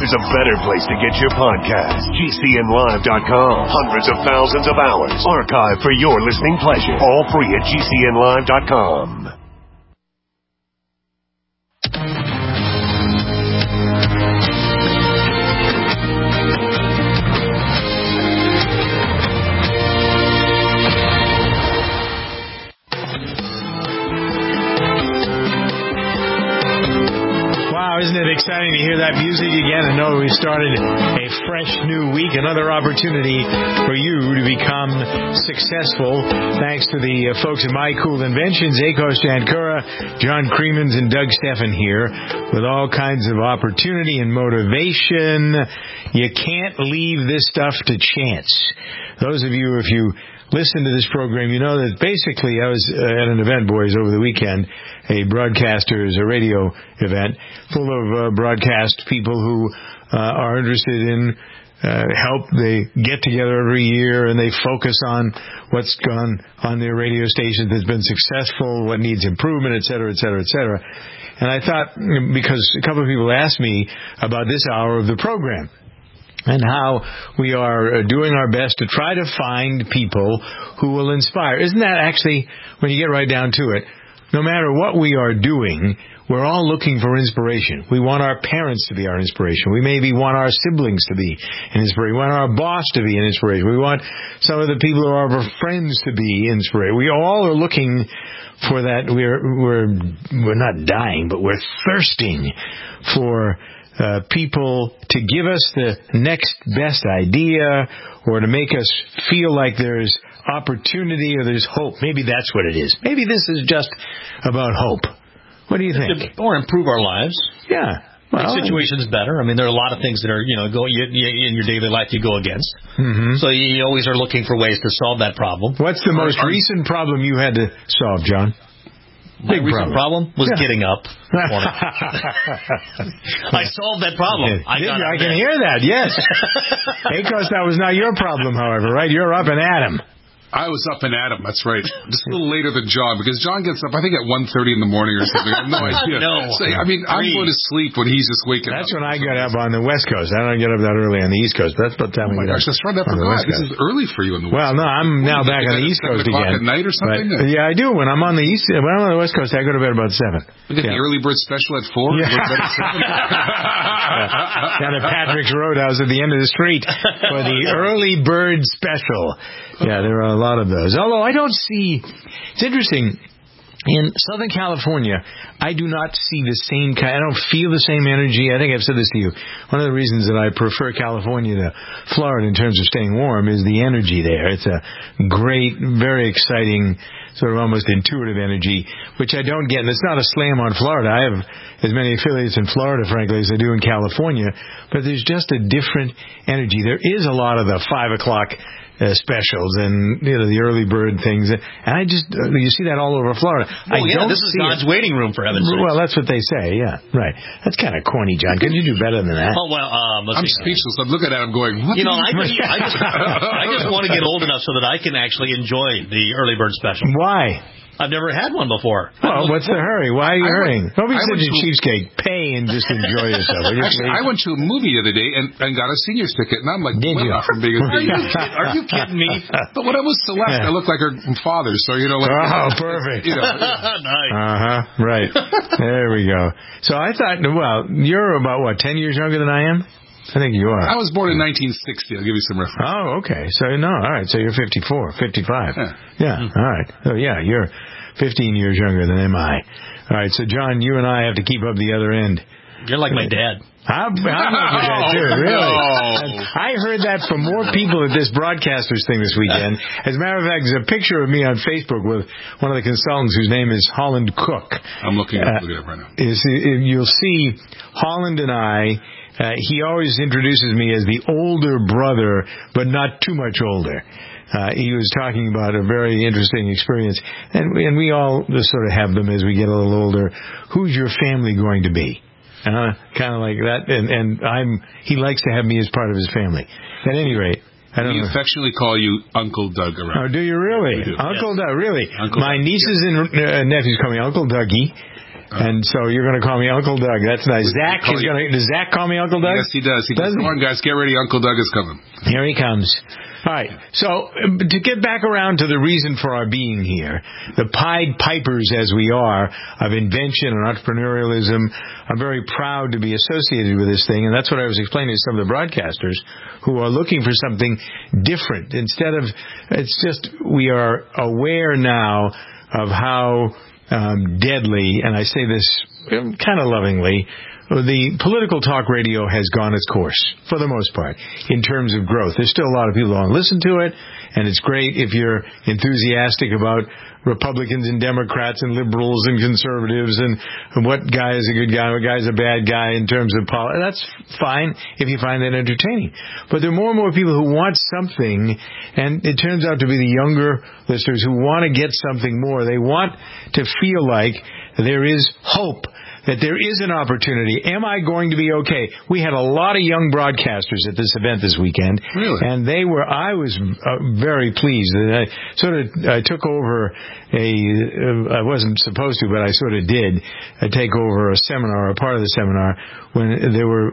there's a better place to get your podcast. GCNlive.com. Hundreds of thousands of hours archived for your listening pleasure. All free at GCNlive.com. Isn't it exciting to hear that music again and know we started a fresh new week, another opportunity for you to become successful thanks to the folks at My Cool Inventions, Akos Jankura, John Creemans, and Doug Steffen here with all kinds of opportunity and motivation. You can't leave this stuff to chance. Those of you, if you listen to this program, you know that basically I was at an event, boys, over the weekend, a radio event full of broadcast people who are interested in help. They get together every year and they focus on what's gone on their radio station that's been successful, what needs improvement, et cetera, et cetera, et cetera. And I thought, because a couple of people asked me about this hour of the program, and how we are doing our best to try to find people who will inspire. Isn't that actually, when you get right down to it, no matter what we are doing, we're all looking for inspiration. We want our parents to be our inspiration. We maybe want our siblings to be an inspiration. We want our boss to be an inspiration. We want some of the people who are our friends to be inspiration. We all are looking for that. We're not dying, but we're thirsting for people to give us the next best idea or to make us feel like there's opportunity or there's hope. Maybe that's what it is. Maybe this is just about hope. What do you think? Or improve our lives. Yeah. Well, make situations better. I mean, there are a lot of things that are, in your daily life you go against. Mm-hmm. So you always are looking for ways to solve that problem. What's the most recent problem you had to solve, John? My recent problem was getting up. I solved that problem. I can hear that, yes. Akos, that was not your problem, however, right? You're up and at 'em. I was up and at him, that's right. Just a little later than John, because John gets up, I think, at 1:30 in the morning or something. I have no idea. No. So, I'm going to sleep when he's just waking up. That's when I get up on the West Coast. I don't get up that early on the East Coast. That's what time we get up. That's right. I forgot. This is early for you on the West Coast. Well, no, I'm now back on the East Coast again. At night or something? But, yeah, I do. When I'm on the West Coast, I go to bed about 7. We get the early bird special at 4. Yeah. Down at Patrick's Roadhouse at the end of the street for the early bird special. Yeah, there are a lot of those. Although I don't see... It's interesting. In Southern California, I do not see the same kind... I don't feel the same energy. I think I've said this to you. One of the reasons that I prefer California to Florida in terms of staying warm is the energy there. It's a great, very exciting, sort of almost intuitive energy, which I don't get. And it's not a slam on Florida. I have as many affiliates in Florida, frankly, as I do in California. But there's just a different energy. There is a lot of the 5 o'clock... specials and the early bird things, and I just you see that all over Florida. This is God's waiting room for heaven's sake. Well, that's what they say. Yeah, right. That's kind of corny, John. Couldn't you do better than that? Oh well, I'm speechless. I'm looking at him going, what? I just want to get old enough so that I can actually enjoy the early bird special. Why? I've never had one before. Well, what's the hurry? Why are you hurrying? Don't be such a cheapskate. Pay and just enjoy yourself. Actually, I went to a movie the other day and got a senior's ticket, and I'm like, from being a Are you kidding me? But when I was Celeste, I looked like her father, so perfect. Nice. Right. There we go. So I thought, you're about 10 years younger than I am? I think you are. I was born in 1960. I'll give you some reference. Oh, okay. So, all right. So you're 54, 55. Yeah. All right. So, you're 15 years younger than am I. All right. So, John, you and I have to keep up the other end. You're like my dad. I'm like your dad, too. Really? No. I heard that from more people at this Broadcasters thing this weekend. As a matter of fact, there's a picture of me on Facebook with one of the consultants whose name is Holland Cook. I'm looking at it right now. You'll see Holland and I... he always introduces me as the older brother, but not too much older. He was talking about a very interesting experience, and we all just sort of have them as we get a little older. Who's your family going to be? Kind of like that, and he likes to have me as part of his family. At any rate, I don't know. We affectionately call you Uncle Doug around. Oh, do you really? We do. Uncle Doug, really? Uncle My nieces and nephews call me Uncle Dougie. And so you're going to call me Uncle Doug. That's nice. Does Zach call me Uncle Doug? Yes, he does. He does. Come on, guys, get ready. Uncle Doug is coming. Here he comes. All right. So to get back around to the reason for our being here, the Pied Pipers as we are of invention and entrepreneurialism, I'm very proud to be associated with this thing. And that's what I was explaining to some of the broadcasters who are looking for something different. Instead of, it's just, we are aware now of how deadly, and I say this kind of lovingly, the political talk radio has gone its course, for the most part, in terms of growth. There's still a lot of people who don't listen to it, and it's great if you're enthusiastic about Republicans and Democrats and liberals and conservatives and what guy is a good guy, what guy is a bad guy in terms of politics. That's fine if you find that entertaining. But there are more and more people who want something, and it turns out to be the younger listeners who want to get something more. They want to feel like there is hope, that there is an opportunity. Am I going to be okay? We had a lot of young broadcasters at this event this weekend. Really? And I was very pleased. I took over I wasn't supposed to, but I sort of did take over a seminar, a part of the seminar, when there were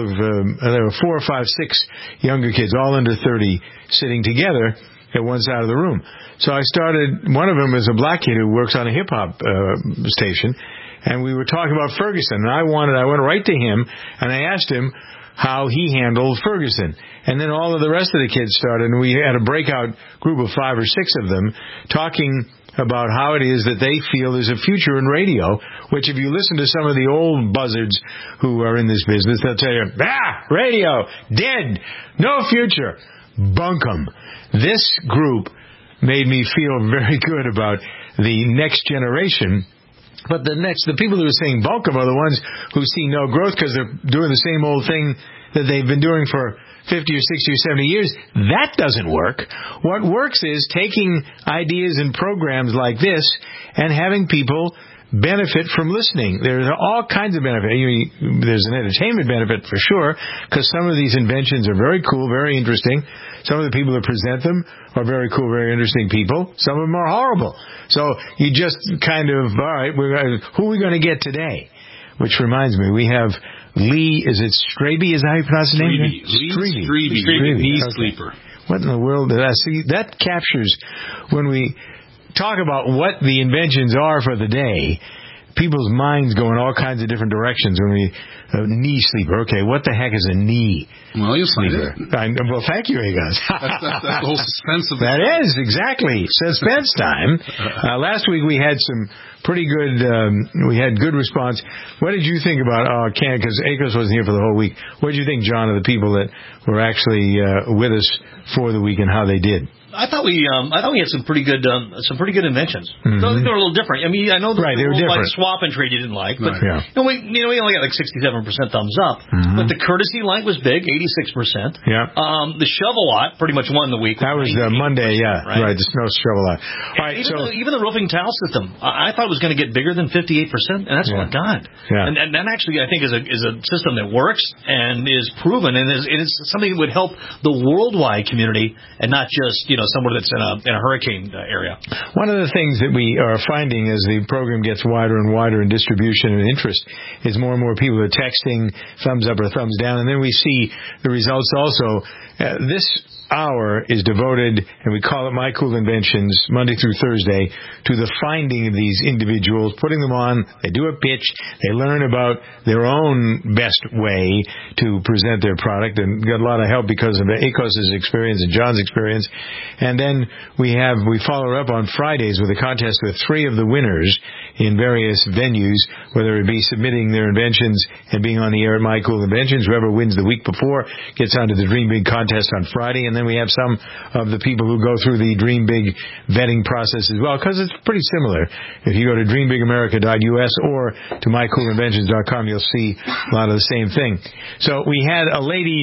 there were 4 or 5, 6 younger kids, all under 30, sitting together at one side of the room. So I started, one of them is a black kid who works on a hip-hop station, and we were talking about Ferguson, and I went right to him, and I asked him how he handled Ferguson. And then all of the rest of the kids started, and we had a breakout group of 5 or 6 of them talking about how it is that they feel there's a future in radio, which if you listen to some of the old buzzards who are in this business, they'll tell you, radio, dead, no future, bunkum. This group made me feel very good about the next generation. But the people who are saying bunkum are the ones who see no growth because they're doing the same old thing that they've been doing for 50 or 60 or 70 years. That doesn't work. What works is taking ideas and programs like this and having people benefit from listening. There's all kinds of benefit. There's an entertainment benefit for sure, because some of these inventions are very cool, very interesting. Some of the people that present them are very cool, very interesting people. Some of them are horrible. So you just kind of, all right, who are we going to get today? Which reminds me, we have Lee, is it Straby? Is that how you pronounce his name? Straby. Knee sleeper. What in the world did I see? That captures when we talk about what the inventions are for the day. People's minds go in all kinds of different directions when we knee sleeper. Okay, what the heck is a knee? Well, you'll find it. Well, thank you, Egas. That's the whole suspense of it. That is, exactly. Suspense time. Last week we had some pretty good, we had good response. What did you think about, because Akos wasn't here for the whole week. What did you think, John, of the people that were actually with us for the week and how they did? I thought we had some pretty good inventions. Mm-hmm. So they were a little different. I mean, I know they were different. Like swap and trade you didn't like, but yeah. we only got like 67% thumbs up. Mm-hmm. But the courtesy light was big, 86%. Yeah. The Shovel-Lot pretty much won the week. That was Monday, yeah. Right. The snow Shovel-Lot. All right, even the roofing tile system, I thought it was going to get bigger than 58%, and that's what it got. Yeah. And that actually, I think, is a system that works and is proven, and is something that would help the worldwide community and not just somewhere that's in a hurricane area. One of the things that we are finding as the program gets wider and wider in distribution and interest is more and more people are texting thumbs up or thumbs down, and then we see the results also. This hour is devoted, and we call it My Cool Inventions, Monday through Thursday, to the finding of these individuals, putting them on, they do a pitch, they learn about their own best way to present their product, and got a lot of help because of Akos' experience and John's experience. And then we follow up on Fridays with a contest with 3 of the winners in various venues, whether it be submitting their inventions and being on the air at My Cool Inventions. Whoever wins the week before gets onto the Dream Big contest on Friday, and then we have some of the people who go through the Dream Big vetting process as well, because it's pretty similar. If you go to dreambigAmerica.us or to mycoolinventions.com, you'll see a lot of the same thing. So we had a lady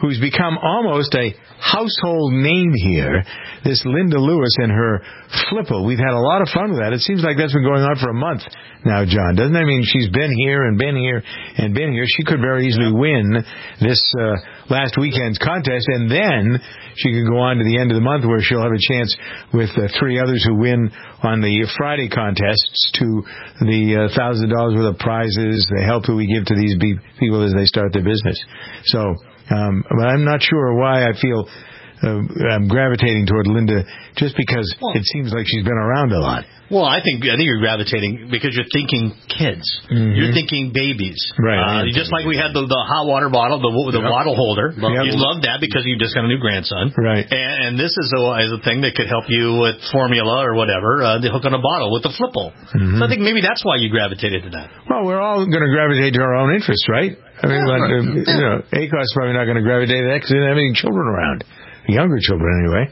who's become almost a household name here, this Linda Lewis and her Flipple. We've had a lot of fun with that. It seems like that's been going on for a month now, John, doesn't it? I mean, she's been here and been here and been here. She could very easily win this last weekend's contest, and then she could go on to the end of the month where she'll have a chance with 3 others who win on the Friday contests to the $1,000 worth of prizes, the help that we give to these people as they start their business. So, but I'm not sure why I feel I'm gravitating toward Linda just because it seems like she's been around a lot. Well, I think you're gravitating because you're thinking kids. Mm-hmm. You're thinking babies. Right. Just like we had the hot water bottle, the bottle holder. You love that because you just got a new grandson. Right. And this is a thing that could help you with formula or whatever, the hook on a bottle with the Flipple. Mm-hmm. So I think maybe that's why you gravitated to that. Well, we're all going to gravitate to our own interests, right? I mean, ACOS is probably not going to gravitate to that because they don't have any children around. Younger children, anyway.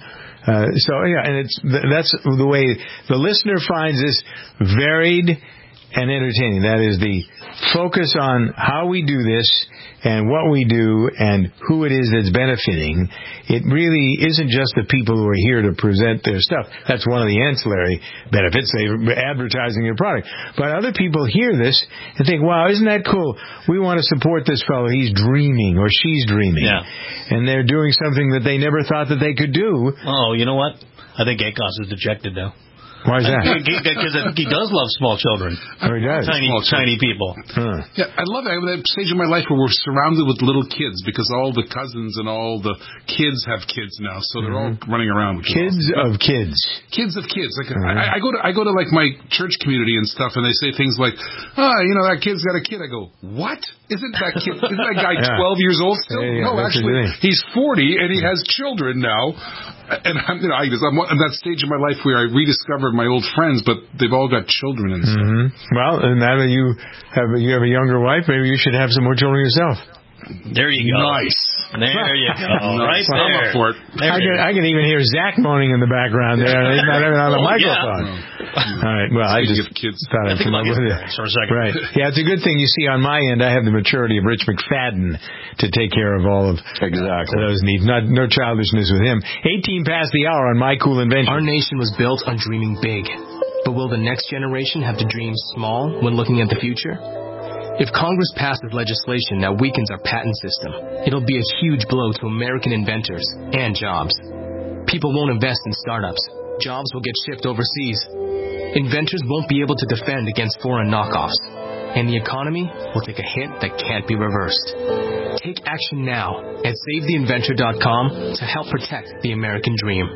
And that's the way the listener finds this varied and entertaining. That is the focus on how we do this and what we do and who it is that's benefiting. It really isn't just the people who are here to present their stuff. That's one of the ancillary benefits. They're advertising your product. But other people hear this and think, wow, isn't that cool? We want to support this fellow. He's dreaming or she's dreaming. Yeah. And they're doing something that they never thought that they could do. Oh, you know what? I think ACOS is dejected now. Why is that? Because I think he does love small children. Oh, he does. Tiny people. Huh. Yeah, I love it. I'm at that stage in my life where we're surrounded with little kids because all the cousins and all the kids have kids now, so they're all running around. Kids of kids. Kids of kids. Like I go to like my church community and stuff, and they say things like, that kid's got a kid. I go, what? Isn't that guy 12 years old still? No, actually, he's 40 and he has children now. And I'm at that stage in my life where I rediscovered my old friends, but they've all got children and stuff. Mm-hmm. Well, and now that you have a younger wife, maybe you should have some more children yourself. There you go. Nice. There you go. Right there. I'm up for it. I can even hear Zach moaning in the background there. He's not even on the microphone. Yeah. All right. Well, I just thought I'd come up with it. For a second. Right. Yeah, it's a good thing. You see, on my end, I have the maturity of Rich McFadden to take care of all of those needs. No childishness with him. 18 past the hour on My Cool Invention. Our nation was built on dreaming big. But will the next generation have to dream small when looking at the future? If Congress passes legislation that weakens our patent system, it'll be a huge blow to American inventors and jobs. People won't invest in startups. Jobs will get shipped overseas. Inventors won't be able to defend against foreign knockoffs. And the economy will take a hit that can't be reversed. Take action now at SaveTheInventor.com to help protect the American dream.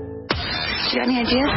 Do you have any ideas?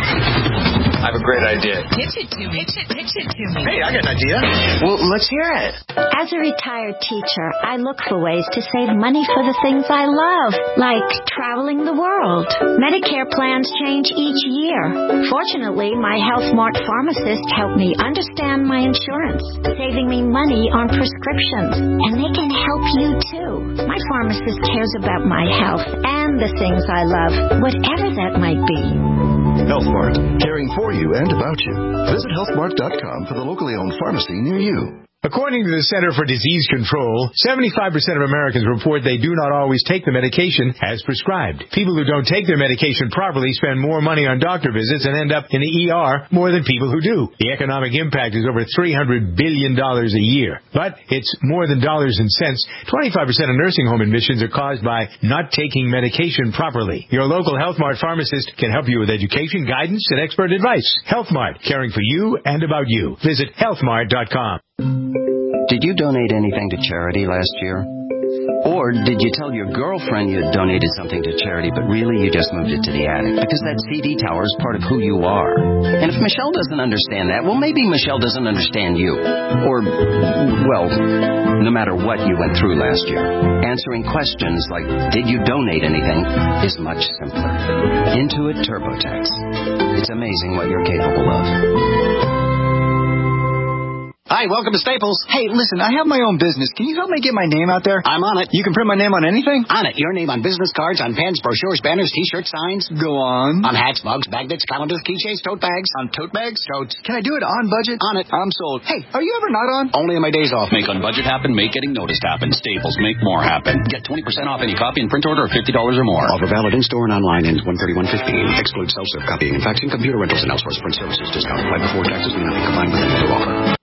I have a great idea. Pitch it to me. Pitch it to me. Hey, I got an idea. Well, let's hear it. As a retired teacher, I look for ways to save money for the things I love, like traveling the world. Medicare plans change each year. Fortunately, my HealthMart pharmacist helped me understand my insurance, saving me money on prescriptions. And they can help you, too. My pharmacist cares about my health and the things I love, whatever that might be. HealthMart, caring for you and about you. Visit healthmart.com for the locally owned pharmacy near you. According to the Center for Disease Control, 75% of Americans report they do not always take the medication as prescribed. People who don't take their medication properly spend more money on doctor visits and end up in the ER more than people who do. The economic impact is over $300 billion a year. But it's more than dollars and cents. 25% of nursing home admissions are caused by not taking medication properly. Your local HealthMart pharmacist can help you with education, guidance, and expert advice. HealthMart, caring for you and about you. Visit healthmart.com. Did you donate anything to charity last year? Or did you tell your girlfriend you had donated something to charity, but really you just moved it to the attic? Because that CD tower is part of who you are. And if Michelle doesn't understand that, well, maybe Michelle doesn't understand you. Or, well, no matter what you went through last year, answering questions like, did you donate anything, is much simpler. Intuit TurboTax. It's amazing what you're capable of. Hi, Hi, welcome to Staples. Hey, listen, I have my own business. Can you help me get my name out there? I'm on it. You can print my name on anything? On it. Your name on business cards, on pens, brochures, banners, T-shirts, signs. Go on. On hats, mugs, magnets, calendars, keychains, tote bags. On tote bags? Totes. Can I do it on budget? On it. I'm sold. Hey, are you ever not on? Only on my days off. Make on budget happen. Make getting noticed happen. Staples. Make more happen. Get 20% off any copy and print order of $50 or more. Offer valid in-store and online. Ends 1/31/15. Excludes self-serve copying and faxing, computer rentals, and outsourced print services. Discount applied before taxes may not be combined with any other offer.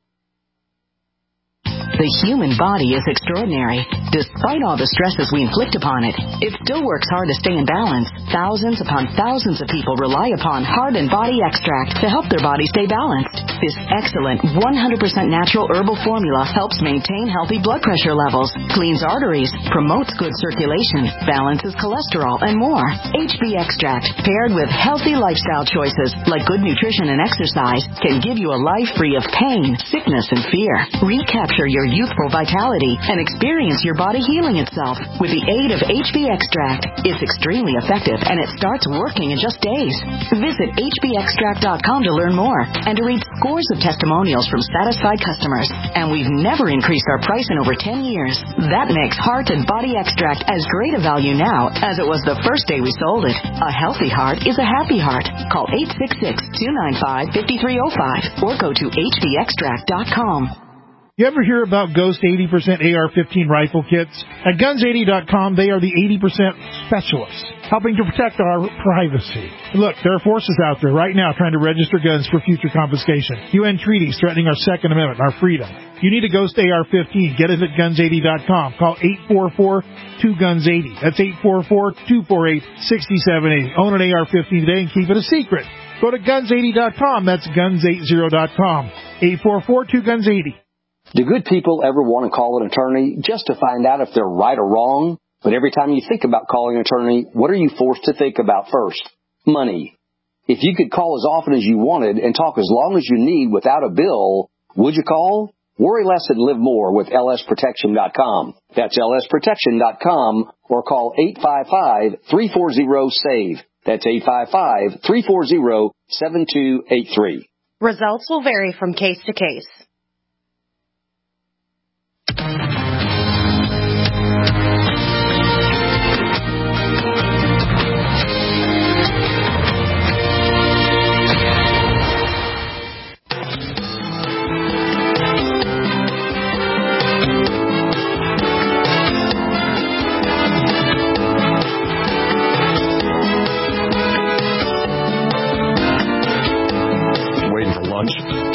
The human body is extraordinary. Despite all the stresses we inflict upon it, it still works hard to stay in balance. Thousands upon thousands of people rely upon Heart and Body Extract to help their body stay balanced. This excellent 100% natural herbal formula helps maintain healthy blood pressure levels, cleans arteries, promotes good circulation, balances cholesterol, and more. HB Extract, paired with healthy lifestyle choices like good nutrition and exercise, can give you a life free of pain, sickness, and fear. Recapture your youthful vitality and experience your body healing itself with the aid of HB Extract. It's extremely effective and it starts working in just days. Visit hbextract.com to learn more and to read scores of testimonials from satisfied customers. And we've never increased our price in over 10 years. That makes Heart and Body Extract as great a value now as it was the first day we sold it. A healthy heart is a happy heart. Call 866-295-5305 or go to hbextract.com. You ever hear about Ghost 80% AR-15 rifle kits? At Guns80.com, they are the 80% specialists, helping to protect our privacy. Look, there are forces out there right now trying to register guns for future confiscation. UN treaties threatening our Second Amendment, our freedom. You need a Ghost AR-15. Get it at Guns80.com. Call 844-2GUNS80. That's 844-248-6780. Own an AR-15 today and keep it a secret. Go to Guns80.com. That's Guns80.com. 844-2GUNS80. Do good people ever want to call an attorney just to find out if they're right or wrong? But every time you think about calling an attorney, what are you forced to think about first? Money. If you could call as often as you wanted and talk as long as you need without a bill, would you call? Worry less and live more with lsprotection.com. That's lsprotection.com or call 855-340-SAVE. That's 855-340-7283. Results will vary from case to case. Waiting for lunch.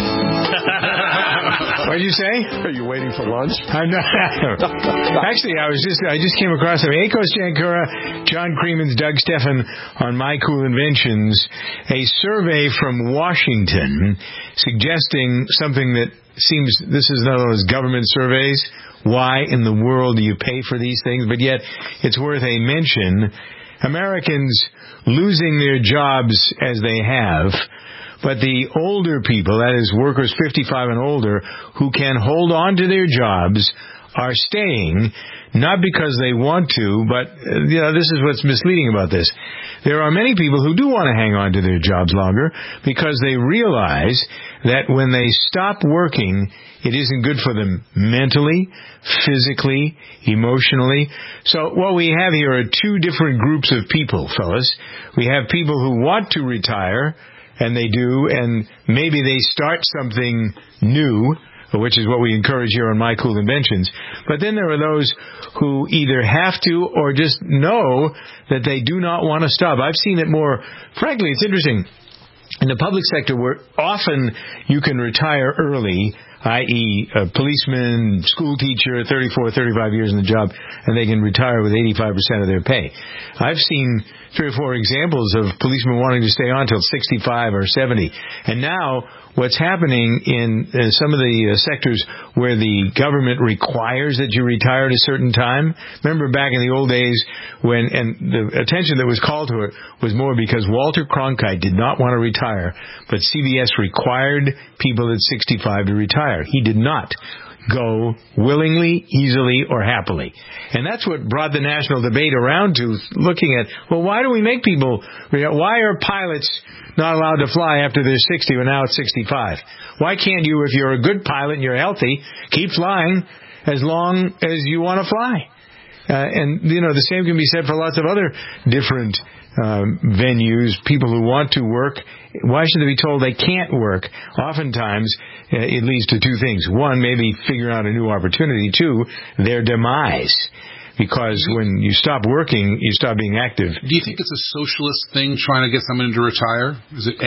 What did you say? Are you waiting for lunch? I'm not. Actually, I just came across them. Akos Jankura, John Creeman's, Doug Stephan on My Cool Inventions, a survey from Washington suggesting something that seems, this is one of those government surveys. Why in the world do you pay for these things? But yet, it's worth a mention. Americans losing their jobs as they have, but the older people, that is workers 55 and older, who can hold on to their jobs are staying, not because they want to, but this is what's misleading about this. There are many people who do want to hang on to their jobs longer because they realize that when they stop working, it isn't good for them mentally, physically, emotionally. So what we have here are two different groups of people, fellas. We have people who want to retire, and they do, and maybe they start something new, which is what we encourage here on My Cool Inventions. But then there are those who either have to or just know that they do not want to stop. I've seen it more. Frankly, it's interesting. In the public sector, where often you can retire early, i.e. a policeman, school teacher, 34, 35 years in the job, and they can retire with 85% of their pay. I've seen 3 or 4 examples of policemen wanting to stay on till 65 or 70. And now what's happening in some of the sectors where the government requires that you retire at a certain time. Remember back in the old days when, and the attention that was called to it was more because Walter Cronkite did not want to retire, but CBS required people at 65 to retire. He did not. go willingly, easily, or happily. And that's what brought the national debate around to looking at, well, why do we make people, why are pilots not allowed to fly after they're 60 when now it's 65? Why can't you, if you're a good pilot and you're healthy, keep flying as long as you want to fly? And, the same can be said for lots of other different venues, people who want to work. Why should they be told they can't work? Oftentimes, it leads to two things. One, maybe figuring out a new opportunity. Two, their demise. Because when you stop working, you stop being active. Do you think it's a socialist thing trying to get someone to retire? Is it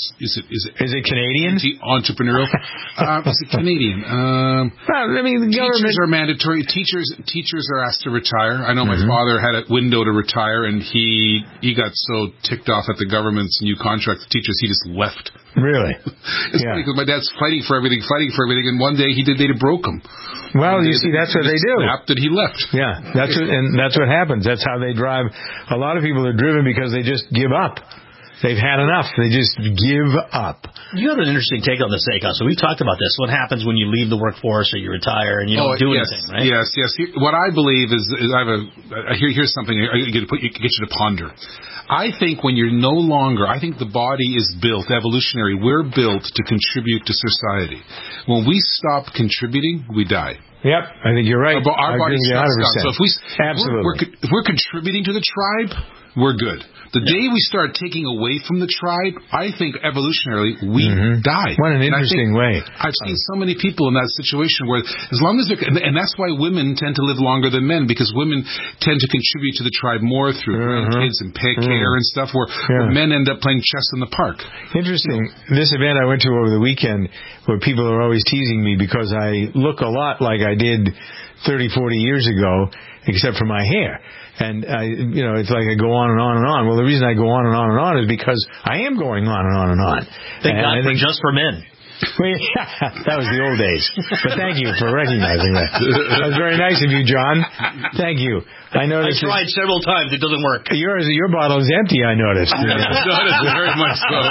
Canadian? Anti-entrepreneurial? Is it Canadian? The teachers are mandatory. Teachers are asked to retire. I know my father had a window to retire, and he got so ticked off at the government's new contract with teachers, he just left. Really? It's funny because my dad's fighting for everything, and one day they broke him. Well, you see, that's what they do. Snapped and he left. Yeah, that's what happens. That's how they drive. A lot of people are driven because they just give up. They've had enough. They just give up. You have an interesting take on this, Akon. So we've talked about this. What happens when you leave the workforce or you retire and you don't do anything, right? Yes. What I believe is here's something I get you to ponder. I think when you're no longer, I think the body is built, evolutionary, we're built to contribute to society. When we stop contributing, we die. Yep, I think you're right. Our body stops. So if we're contributing to the tribe, we're good. The day we start taking away from the tribe, I think evolutionarily we die. What an interesting way. I've seen so many people in that situation where, as long as they're, and that's why women tend to live longer than men, because women tend to contribute to the tribe more through grandkids and pet care and stuff, where men end up playing chess in the park. Interesting. This event I went to over the weekend, where people are always teasing me because I look a lot like I did 30, 40 years ago, except for my hair. And, it's like I go on and on and on. Well, the reason I go on and on and on is because I am going on and on and on. Thank God for Just for Men. That was the old days. But thank you for recognizing that. That was very nice of you, John. Thank you. I noticed. I tried several times. It doesn't work. Your bottle is empty, I noticed. Very much so.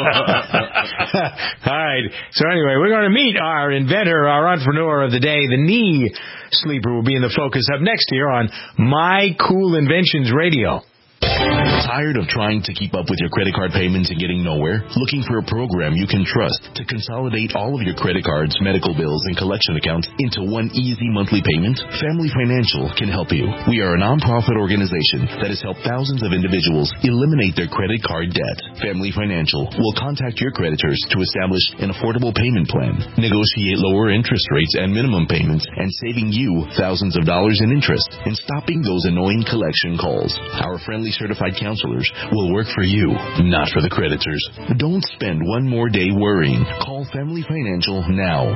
All right. So anyway, we're going to meet our inventor, our entrepreneur of the day. The knee sleeper will be in the focus up next here on My Cool Inventions Radio. Tired of trying to keep up with your credit card payments and getting nowhere? Looking for a program you can trust to consolidate all of your credit cards, medical bills, and collection accounts into one easy monthly payment? Family Financial can help you. We are a nonprofit organization that has helped thousands of individuals eliminate their credit card debt. Family Financial will contact your creditors to establish an affordable payment plan, negotiate lower interest rates and minimum payments, and saving you thousands of dollars in interest and stopping those annoying collection calls. Our friendly certified counselors will work for you, not for the creditors. Don't spend one more day worrying. Call Family Financial now.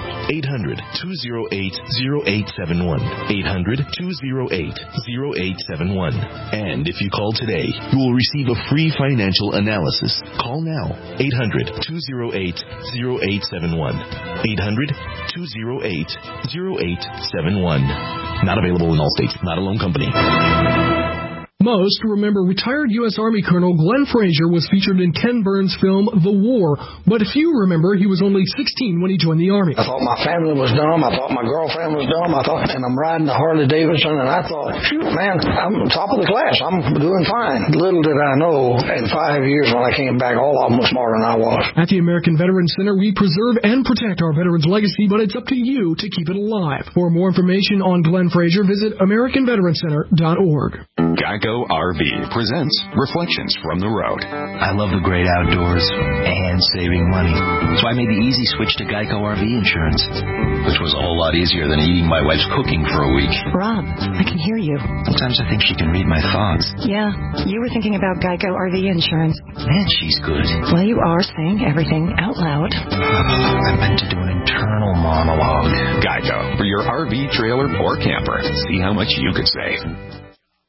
800-208-0871. 800-208-0871. And if you call today, you will receive a free financial analysis. Call now. 800-208-0871. 800-208-0871. Not available in all states. Not a loan company. Most remember retired U.S. Army Colonel Glenn Frazier was featured in Ken Burns' film The War, but few remember he was only 16 when he joined the Army. I thought my family was dumb. I thought my girlfriend was dumb. And I'm riding the Harley Davidson, and I thought, shoot, man, I'm top of the class. I'm doing fine. Little did I know, in 5 years when I came back, all of them were smarter than I was. At the American Veterans Center, we preserve and protect our veterans' legacy, but it's up to you to keep it alive. For more information on Glenn Frazier, visit AmericanVeteranCenter.org. Geico RV presents Reflections from the Road. I love the great outdoors and saving money, so I made the easy switch to Geico RV insurance, which was a whole lot easier than eating my wife's cooking for a week. Rob, I can hear you. Sometimes I think she can read my thoughts. Yeah, you were thinking about Geico RV insurance. Man, she's good. Well, you are saying everything out loud. I meant to do an internal monologue. Geico, for your RV, trailer, or camper. See how much you could save.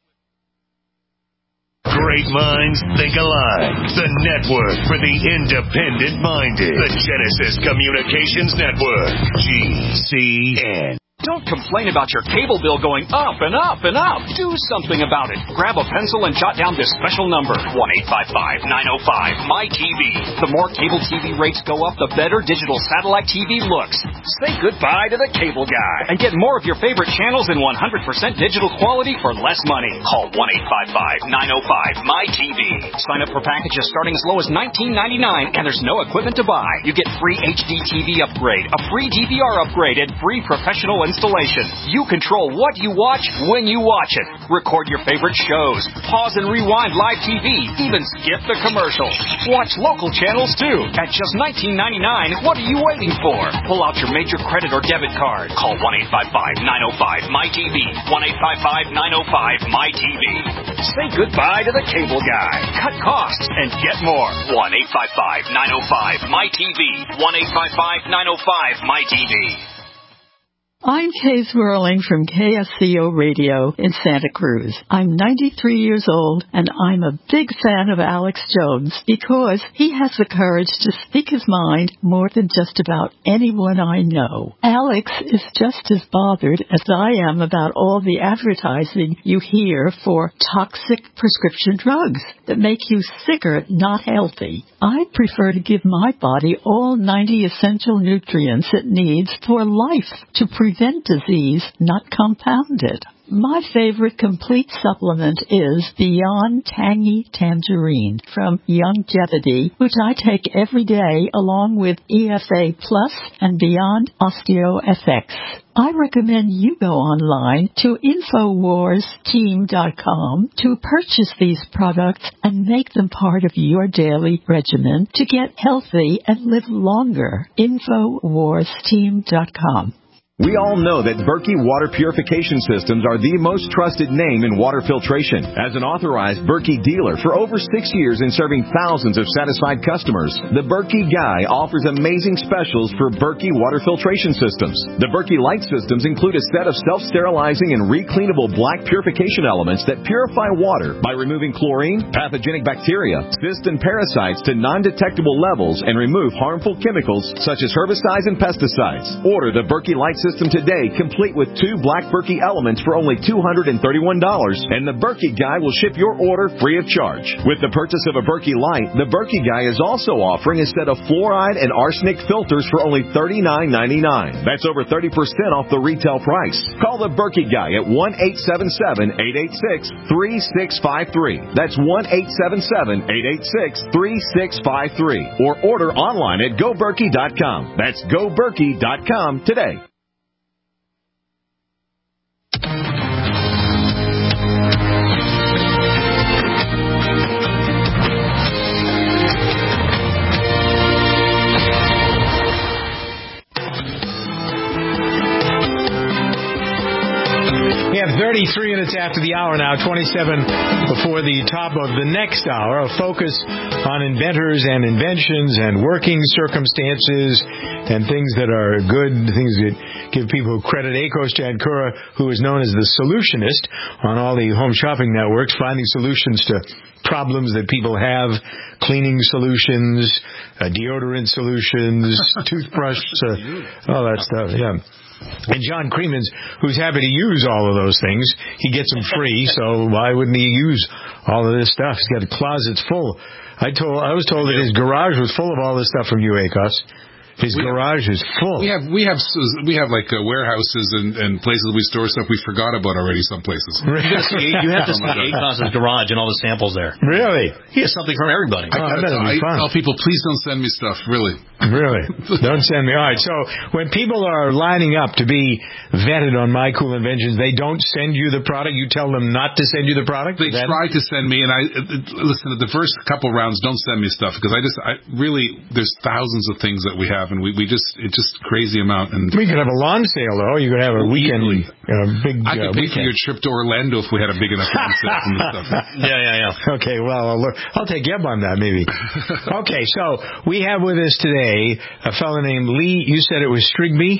Great minds think alike. The network for the independent-minded. The Genesis Communications Network. GCN. Don't complain about your cable bill going up and up and up. Do something about it. Grab a pencil and jot down this special number, 1-855-905-MY-TV. The more cable TV rates go up, the better digital satellite TV looks. Say goodbye to the cable guy and get more of your favorite channels in 100% digital quality for less money. Call 1-855-905-MY-TV. Sign up for packages starting as low as $19.99, and there's no equipment to buy. You get free HD TV upgrade, a free DVR upgrade, and free professional installation. You control what you watch when you watch it. Record your favorite shows. Pause and rewind live TV. Even skip the commercials. Watch local channels too. At just $19.99, what are you waiting for? Pull out your major credit or debit card. Call 1-855-905-MY-TV. 1-855-905-MY-TV. Say goodbye to the cable guy. Cut costs and get more. 1-855-905-MY-TV. 1-855-905-MY-TV. I'm Kay Swirling from KSCO Radio in Santa Cruz. I'm 93 years old, and I'm a big fan of Alex Jones because he has the courage to speak his mind more than just about anyone I know. Alex is just as bothered as I am about all the advertising you hear for toxic prescription drugs that make you sicker, not healthy. I prefer to give my body all 90 essential nutrients it needs for life to prevent disease, not compound it. My favorite complete supplement is Beyond Tangy Tangerine from Youngevity, which I take every day along with EFA Plus and Beyond OsteoFX. I recommend you go online to InfoWarsTeam.com to purchase these products and make them part of your daily regimen to get healthy and live longer. InfoWarsTeam.com. We all know that Berkey Water Purification Systems are the most trusted name in water filtration. As an authorized Berkey dealer for over 6 years and serving thousands of satisfied customers, the Berkey Guy offers amazing specials for Berkey Water Filtration Systems. The Berkey Light Systems include a set of self-sterilizing and recleanable black purification elements that purify water by removing chlorine, pathogenic bacteria, cysts, and parasites to non-detectable levels and remove harmful chemicals such as herbicides and pesticides. Order the Berkey Light System today, complete with 2 black Berkey elements for only $231, and the Berkey Guy will ship your order free of charge. With the purchase of a Berkey Light, the Berkey Guy is also offering a set of fluoride and arsenic filters for only $39.99. That's over 30% off the retail price. Call the Berkey Guy at 1-877-886-3653. That's 1-877-886-3653. Or order online at GoBerkey.com. That's GoBerkey.com today. We have 33 minutes after the hour now, 27 before the top of the next hour. A focus on inventors and inventions and working circumstances and things that are good, things that give people credit. Akos Jankura, who is known as the solutionist on all the home shopping networks, finding solutions to problems that people have, cleaning solutions, deodorant solutions, toothbrush, all that stuff, yeah. And John Creemans, who's happy to use all of those things, he gets them free, so why wouldn't he use all of this stuff? He's got closets full. I was told that his garage was full of all this stuff from you, Akos. His garage is full. We have like warehouses and places we store stuff we forgot about already. Some places. You have to see Akos's garage and all the samples there. Really? He has something from everybody. I tell people, please don't send me stuff. Really. Don't send me. All right. So when people are lining up to be vetted on My Cool Inventions, they don't send you the product. You tell them not to send you the product. They try to send me, and listen. The first couple rounds, don't send me stuff because there's thousands of things that we have. And it's just crazy amount. And we could have a lawn sale, though. You could have a weekend, big I could pay for your trip to Orlando if we had a big enough lawn sale and stuff. Yeah. Okay, well, I'll take you up on that, maybe. Okay, so we have with us today a fellow named Lee. You said it was Strigby?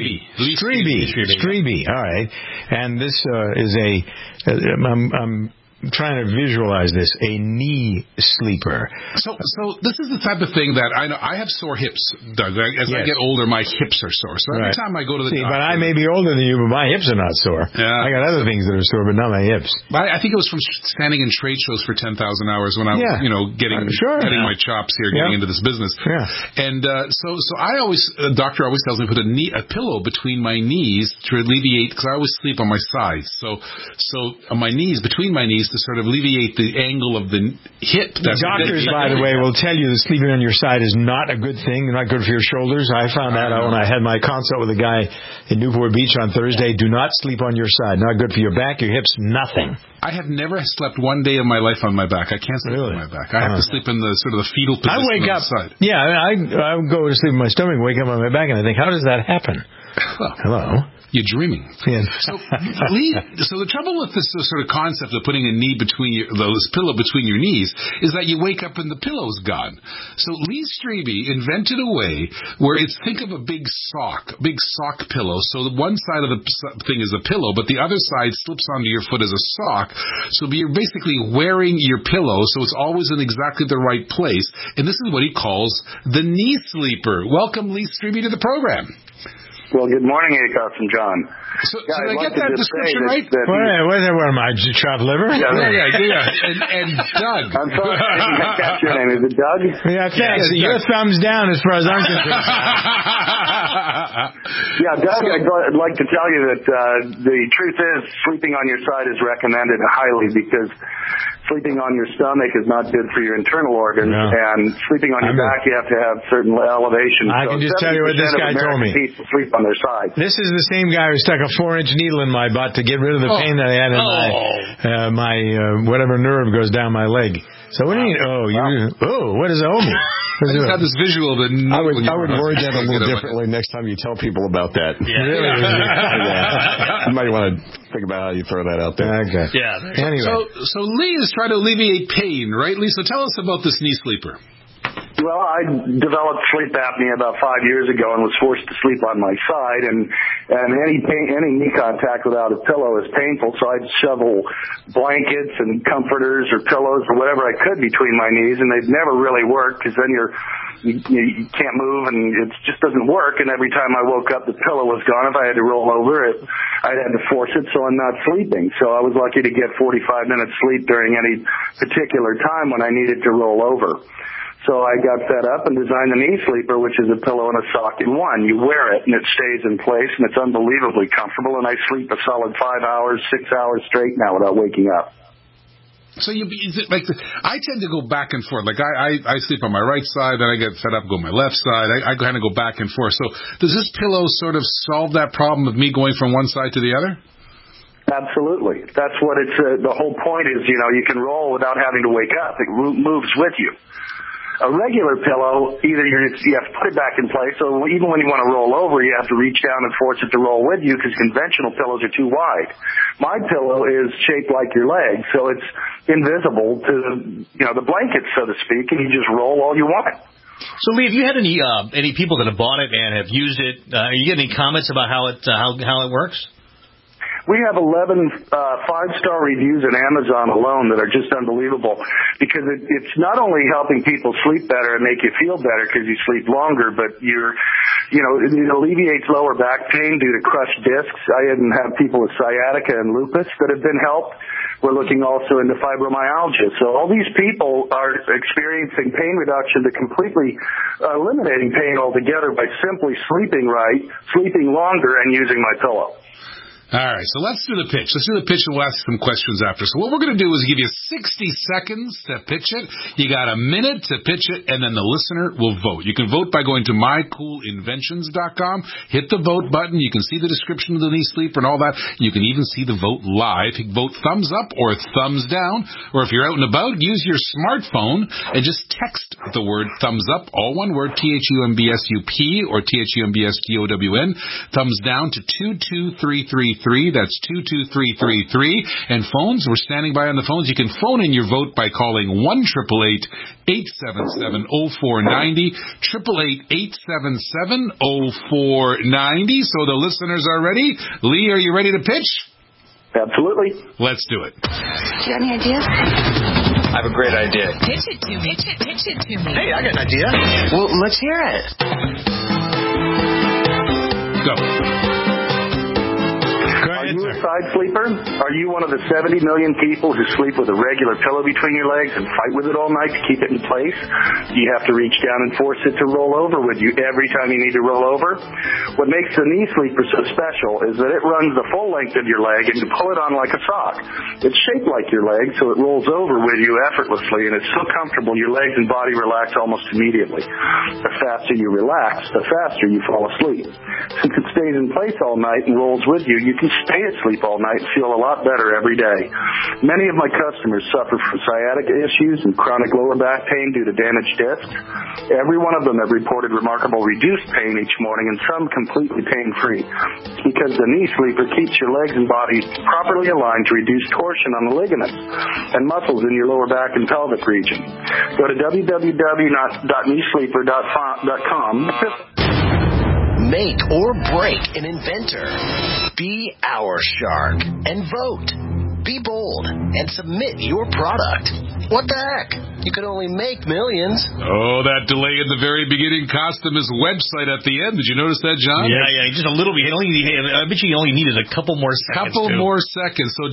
Strebe. All right. And this is I'm trying to visualize this, a knee sleeper. So this is the type of thing that I know. I have sore hips, Doug. As I get older, my hips are sore. So every time I go to the doctor... But I may be older than you, but my hips are not sore. Yeah. I got other things that are sore, but not my hips. I think it was from standing in trade shows for 10,000 hours when I was, getting my chops here, getting into this business. Yeah. And so I always, the doctor always tells me to put a pillow between my knees to alleviate, because I always sleep on my sides. So on my knees, between my knees, to sort of alleviate the angle of the hip. The doctors, by the way, will tell you that sleeping on your side is not a good thing, not good for your shoulders. I found that out when I had my consult with a guy in Newport Beach on Thursday. Do not sleep on your side. Not good for your back, your hips, nothing. I have never slept one day of my life on my back. I can't sleep on my back. I have to sleep in the sort of the fetal position. I wake up. Side. Yeah, I go to sleep on my stomach, wake up on my back, and I think, how does that happen? Hello. You're dreaming. Yeah. So the trouble with this sort of concept of putting a knee between those pillow between your knees is that you wake up and the pillow's gone. So Lee Strebe invented a way where it's, think of a big sock pillow. So the one side of the thing is a pillow, but the other side slips onto your foot as a sock. So you're basically wearing your pillow, so it's always in exactly the right place. And this is what he calls the knee sleeper. Welcome, Lee Strebe, to the program. Well, good morning, Acuff and John. So did I get that description right? What am I, chopped liver? Yeah. And Doug. I'm sorry, I didn't catch your name. Is it Doug? Yeah, thanks. Your thumbs down as far as I'm concerned. Yeah, Doug, I'd like to tell you that the truth is sleeping on your side is recommended highly because sleeping on your stomach is not good for your internal organs, and sleeping on your back, you have to have certain elevation. I can just tell you what this guy told me. People sleep on their side. This is the same guy who stuck a 4-inch needle in my butt to get rid of the pain that I had in my whatever nerve goes down my leg. So what do you mean? What does that mean? I just had this visual of I would word that a little differently next time you tell people about that. Yeah. Really? You might want to think about how you throw that out there. Okay. Yeah. Anyway. So Lee is trying to alleviate pain, right, Lee? So tell us about this knee sleeper. Well, I developed sleep apnea about 5 years ago and was forced to sleep on my side, and any knee contact without a pillow is painful, so I'd shovel blankets and comforters or pillows or whatever I could between my knees, and they'd never really work because then you can't move and it just doesn't work, and every time I woke up the pillow was gone. If I had to roll over it, I'd had to force it, so I'm not sleeping. So I was lucky to get 45 minutes sleep during any particular time when I needed to roll over. So I got fed up and designed the knee sleeper, which is a pillow and a sock in one. You wear it and it stays in place, and it's unbelievably comfortable, and I sleep a solid 5 hours, 6 hours straight now without waking up. So I tend to go back and forth. Like I sleep on my right side, then I get fed up, go my left side. I kind of go back and forth. So does this pillow sort of solve that problem of me going from one side to the other? Absolutely. That's what it's. The whole point is, you can roll without having to wake up. It moves with you. A regular pillow, either you have to put it back in place, or even when you want to roll over, you have to reach down and force it to roll with you because conventional pillows are too wide. My pillow is shaped like your leg, so it's invisible to the blanket, so to speak, and you just roll all you want. So, Lee, have you had any people that have bought it and have used it? You get any comments about how it works? We have 11 5-star reviews on Amazon alone that are just unbelievable because it's not only helping people sleep better and make you feel better because you sleep longer, but it alleviates lower back pain due to crushed discs. I even have people with sciatica and lupus that have been helped. We're looking also into fibromyalgia. So all these people are experiencing pain reduction to completely eliminating pain altogether by simply sleeping right, sleeping longer, and using my pillow. All right, so let's do the pitch. And we'll ask some questions after. So what we're going to do is give you 60 seconds to pitch it. You got a minute to pitch it, and then the listener will vote. You can vote by going to mycoolinventions.com. Hit the vote button. You can see the description of the knee sleeper and all that. You can even see the vote live. You can vote thumbs up or thumbs down. Or if you're out and about, use your smartphone and just text the word thumbs up, all one word, THUMBSUP or THUMBSTOWN. Thumbs down to 22333. That's 22333. And phones, we're standing by on the phones. You can phone in your vote by calling 1-888-877-0490. 888-877-0490. So the listeners are ready. Lee, are you ready to pitch? Absolutely. Let's do it. Do you have any ideas? I have a great idea. Pitch it to me. Pitch it to me. Hey, I got an idea. Well, let's hear it. Go. Are you a side sleeper? Are you one of the 70 million people who sleep with a regular pillow between your legs and fight with it all night to keep it in place? Do you have to reach down and force it to roll over with you every time you need to roll over? What makes the knee sleeper so special is that it runs the full length of your leg and you pull it on like a sock. It's shaped like your leg, so it rolls over with you effortlessly, and it's so comfortable your legs and body relax almost immediately. The faster you relax, the faster you fall asleep. Since it stays in place all night and rolls with you, you can stay asleep all night and feel a lot better every day. Many of my customers suffer from sciatica issues and chronic lower back pain due to damaged discs. Every one of them have reported remarkable reduced pain each morning, and some completely pain-free. It's because the knee sleeper keeps your legs and body properly aligned to reduce torsion on the ligaments and muscles in your lower back and pelvic region. Go to www.kneesleeper.com. Make or break an inventor. Be our shark and vote. Be bold and submit your product. What the heck? You could only make millions. Oh, that delay in the very beginning cost them his website at the end. Did you notice that, John? Yeah, just a little bit. I bet you only needed a couple more seconds. More seconds. So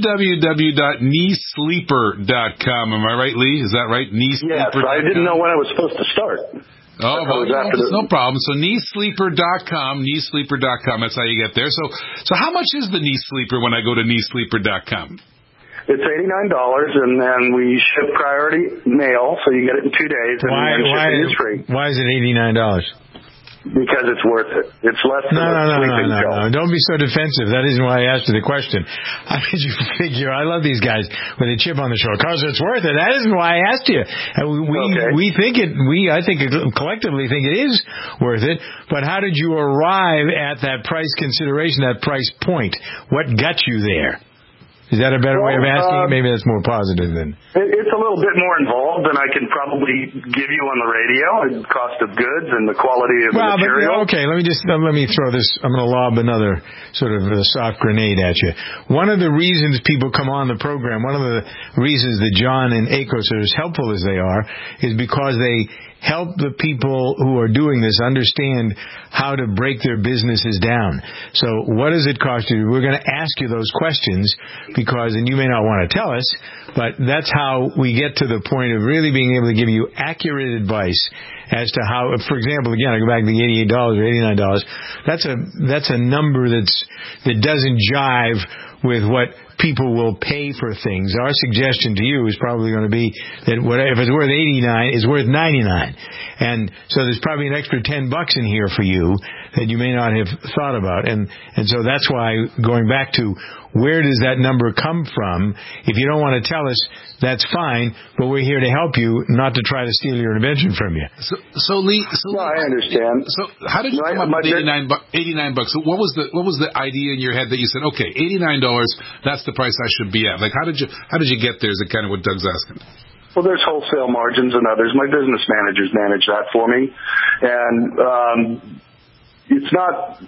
www.kneesleeper.com. Am I right, Lee? Is that right? Kneesleeper.com. Yes, I didn't know when I was supposed to start. Oh, well, no problem. So kneesleeper.com, kneesleeper.com. That's how you get there. So how much is the knee sleeper when I go to kneesleeper.com? It's $89, and then we ship priority mail, so you get it in 2 days, and then shipping is free. Why is it $89? Because it's worth it. It's less than a sleeping pill. No. Don't be so defensive. That isn't why I asked you the question. How did you figure? I love these guys with a chip on the shoulder. Because it's worth it. That isn't why I asked you. We think it. I think collectively think it is worth it. But how did you arrive at that price consideration, that price point? What got you there? Is that a better way of asking it? Maybe that's more positive than. It's a little bit more involved than I can probably give you on the radio. The cost of goods and the quality of the material. Okay, let me throw this. I'm going to lob another sort of soft grenade at you. One of the reasons people come on the program, one of the reasons that John and ACOS are as helpful as they are, is because they help the people who are doing this understand how to break their businesses down. So what does it cost you? We're going to ask you those questions because, and you may not want to tell us, but that's how we get to the point of really being able to give you accurate advice as to how, for example, again, I go back to the $88 or $89. That's a number that doesn't jive with what people will pay for things. Our suggestion to you is probably going to be that if it's worth $89, it's worth $99. And so there's probably an extra $10 in here for you that you may not have thought about. And so that's why, going back to where does that number come from, if you don't want to tell us, that's fine, but we're here to help you, not to try to steal your invention from you. So Lee, I understand. So how did you come up with $89? So what was the idea in your head that you said, okay, $89, that's the price I should be at? Like, how did you get there? Is it kind of what Doug's asking? Well, there's wholesale margins and others. My business managers manage that for me, and it's not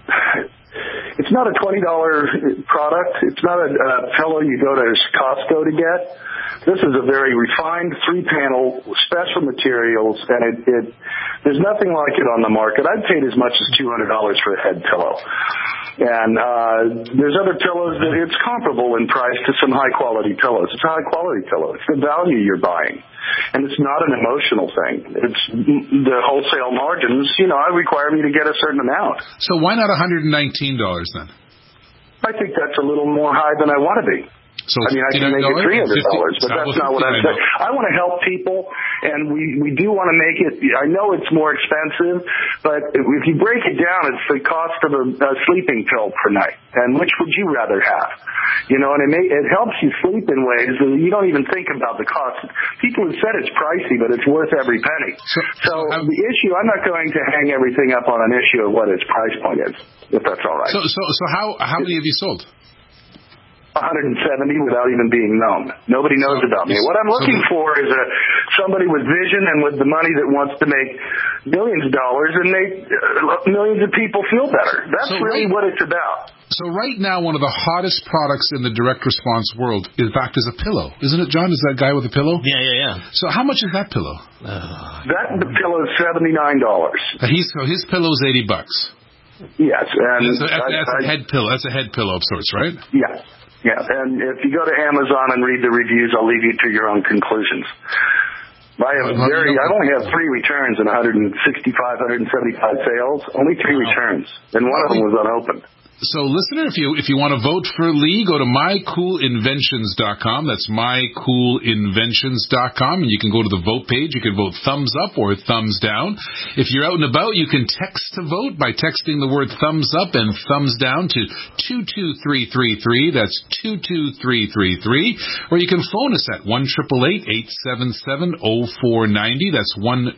a $20 product. It's not a pillow you go to Costco to get. This is a very refined 3-panel special materials, and there's nothing like it on the market. I'd paid as much as $200 for a head pillow. And there's other pillows that it's comparable in price to some high-quality pillows. It's a high-quality pillow. It's the value you're buying. And it's not an emotional thing. It's the wholesale margins, require me to get a certain amount. So why not $119 then? I think that's a little more high than I want to be. So I can make it $300, but that's not what I'm saying. I want to help people, and we do want to make it. I know it's more expensive, but if you break it down, it's the cost of a sleeping pill per night. And which would you rather have? And it helps you sleep in ways that you don't even think about the cost. People have said it's pricey, but it's worth every penny. So the issue, I'm not going to hang everything up on an issue of what its price point is, if that's all right. So how many have you sold? 170 without even being known. Nobody knows about me. What I'm looking for is somebody with vision and with the money that wants to make millions of dollars and make millions of people feel better. That's really what it's about. So right now, one of the hottest products in the direct response world, in fact, is a pillow. Isn't it, John? Is that guy with a pillow? Yeah. So how much is that pillow? That pillow is $79. So his pillow is $80. Yes, and that's a head pillow. That's a head pillow of sorts, right? Yeah. Yeah, and if you go to Amazon and read the reviews, I'll leave you to your own conclusions. I've only had 3 returns in 165, 175 sales. Only 3 returns, and one of them was unopened. So, listener, if you want to vote for Lee, go to mycoolinventions.com. That's mycoolinventions.com, and you can go to the vote page. You can vote thumbs up or thumbs down. If you're out and about, you can text to vote by texting the word thumbs up and thumbs down to 22333. That's 22333. Or you can phone us at 1-888-877-0490. That's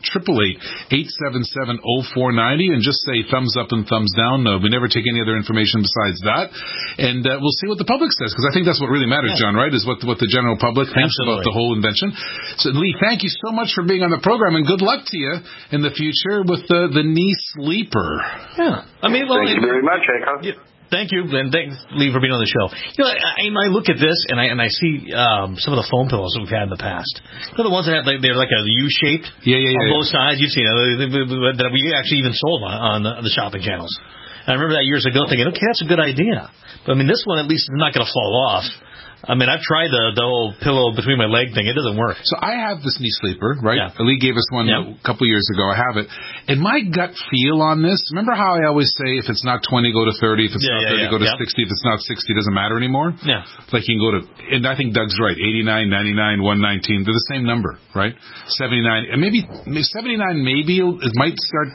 1-888-877-0490, and just say thumbs up and thumbs down. We never take any other information besides that, and we'll see what the public says, because I think that's what really matters, John, right, is what the general public thinks about the whole invention. So, Lee, thank you so much for being on the program, and good luck to you in the future with the knee sleeper. Yeah. Thank you very much, Echo. Yeah. Thank you, and thanks, Lee, for being on the show. You know, I look at this, and I see some of the foam pillows that we've had in the past. You know, the ones that they're like a U-shaped on both sides. You've seen it, that we actually even sold on the shopping channels. I remember that years ago thinking, okay, that's a good idea. But, I mean, this one at least is not going to fall off. I mean, I've tried the old pillow between my leg thing. It doesn't work. So I have this knee sleeper, right? Yeah. Lee gave us one a couple years ago. I have it. And my gut feel on this, remember how I always say if it's not 20, go to 30. If it's not 30, go to 60. If it's not 60, it doesn't matter anymore. Yeah. Like you can go to, and I think Doug's right, 89, 99, 119. They're the same number, right? 79. And maybe 79, maybe you might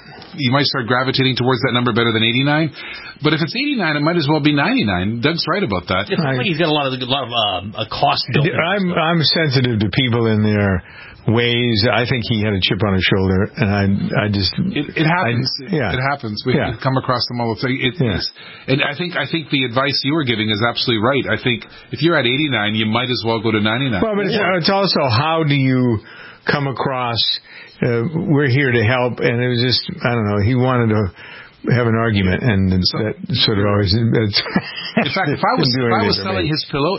start gravitating towards that number better than 89. But if it's 89, it might as well be 99. Doug's right about that. It's like he's got a lot of cost built in. I'm sensitive to people in their ways. I think he had a chip on his shoulder, and I just it happens. It happens. We come across them all the time. And I think the advice you were giving is absolutely right. I think if you're at 89, you might as well go to 99. Well, but it's also how do you come across? We're here to help, and it was just I don't know. He wanted to have an argument, and that sort of always. In fact, if I was selling his pillow,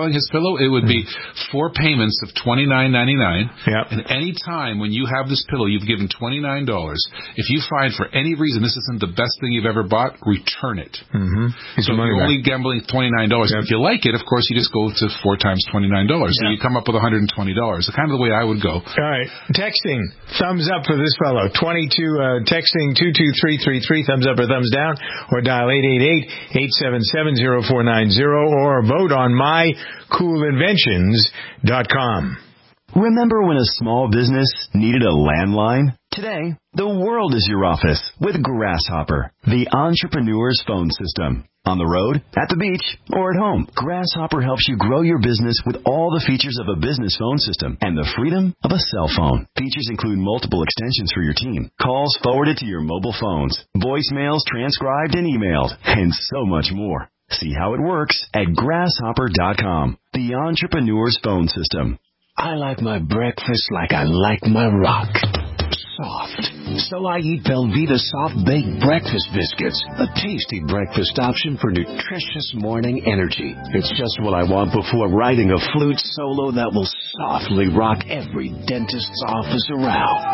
it would be 4 payments of $29.99. Yep. And any time when you have this pillow, you've given $29. If you find for any reason this isn't the best thing you've ever bought, return it. Mm-hmm. So you're only gambling $29. Yep. If you like it, of course, you just go to 4 times $29. So you come up with $120. It's kind of the way I would go. All right, texting thumbs up for this fellow. Texting 22333. Thumbs up or thumbs down, or dial 888-877-0490, or vote on mycoolinventions.com. Remember when a small business needed a landline? Today, the world is your office with Grasshopper, the entrepreneur's phone system. On the road, at the beach, or at home, Grasshopper helps you grow your business with all the features of a business phone system and the freedom of a cell phone. Features include multiple extensions for your team, calls forwarded to your mobile phones, voicemails transcribed and emailed, and so much more. See how it works at grasshopper.com, the entrepreneur's phone system. I like my breakfast like I like my rock. Soft. So I eat Belvita Soft Baked Breakfast Biscuits, a tasty breakfast option for nutritious morning energy. It's just what I want before writing a flute solo that will softly rock every dentist's office around.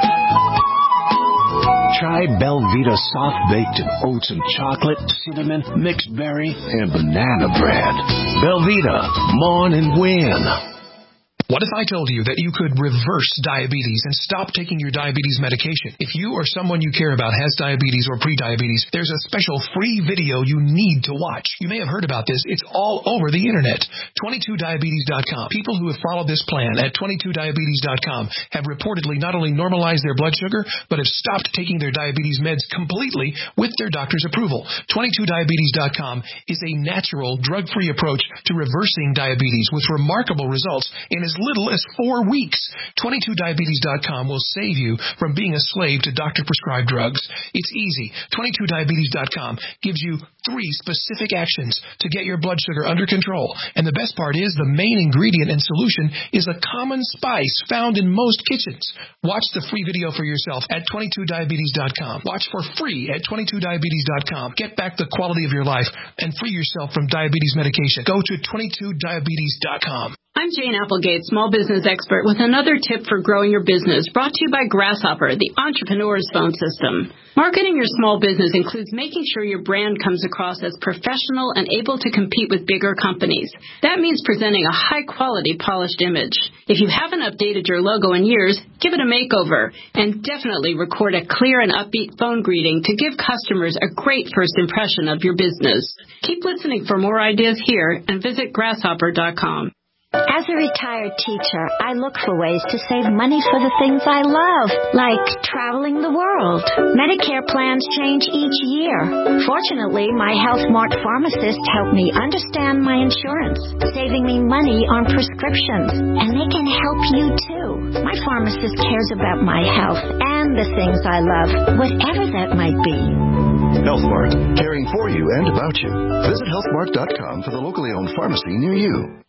Try Belvita Soft Baked in oats and chocolate, cinnamon, mixed berry, and banana bread. Belvita, mourn and win. What if I told you that you could reverse diabetes and stop taking your diabetes medication? If you or someone you care about has diabetes or prediabetes, there's a special free video you need to watch. You may have heard about this. It's all over the internet. 22diabetes.com. People who have followed this plan at 22diabetes.com have reportedly not only normalized their blood sugar, but have stopped taking their diabetes meds completely with their doctor's approval. 22diabetes.com is a natural, drug-free approach to reversing diabetes with remarkable results in as little as 4 weeks. 22diabetes.com will save you from being a slave to doctor-prescribed drugs. It's easy. 22diabetes.com gives you 3 specific actions to get your blood sugar under control. And the best part is the main ingredient and solution is a common spice found in most kitchens. Watch the free video for yourself at 22diabetes.com. Watch for free at 22diabetes.com. Get back the quality of your life and free yourself from diabetes medication. Go to 22diabetes.com. I'm Jane Applegate, small business expert, with another tip for growing your business, brought to you by Grasshopper, the entrepreneur's phone system. Marketing your small business includes making sure your brand comes across as professional and able to compete with bigger companies. That means presenting a high-quality, polished image. If you haven't updated your logo in years, give it a makeover, and definitely record a clear and upbeat phone greeting to give customers a great first impression of your business. Keep listening for more ideas here and visit grasshopper.com. As a retired teacher, I look for ways to save money for the things I love, like traveling the world. Medicare plans change each year. Fortunately, my Health Mart pharmacist helped me understand my insurance, saving me money on prescriptions. And they can help you, too. My pharmacist cares about my health and the things I love, whatever that might be. Health Mart, caring for you and about you. Visit healthmart.com for the locally owned pharmacy near you.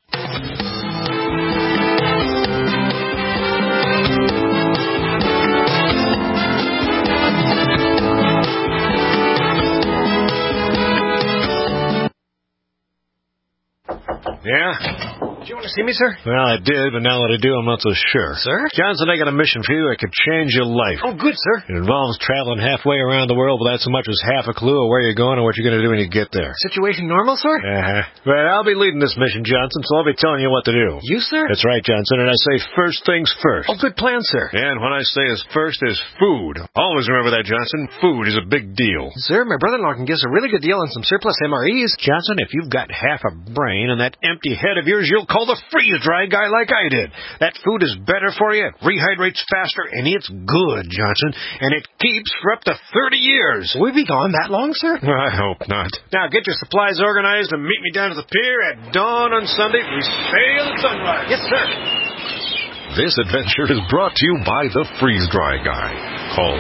Yeah? Did you want to see me, sir? Well, I did, but now that I do, I'm not so sure. Sir? Johnson, I got a mission for you that could change your life. Oh, good, sir. It involves traveling halfway around the world without so much as half a clue of where you're going or what you're going to do when you get there. Situation normal, sir? Uh-huh. But I'll be leading this mission, Johnson, so I'll be telling you what to do. You, sir? That's right, Johnson, and I say first things first. Oh, good plan, sir. And when I say as first is food. Always remember that, Johnson. Food is a big deal. Sir, my brother-in-law can give us a really good deal on some surplus MREs. Johnson, if you've got half a brain and that empty head of yours, you'll call the freeze-dry guy like I did. That food is better for you, it rehydrates faster, and it's good, Johnson, and it keeps for up to 30 years. Will we be gone that long, sir? I hope not. Now, get your supplies organized and meet me down at the pier at dawn on Sunday. We sail at sunrise. Yes, sir. This adventure is brought to you by the Freeze-Dry Guy. Call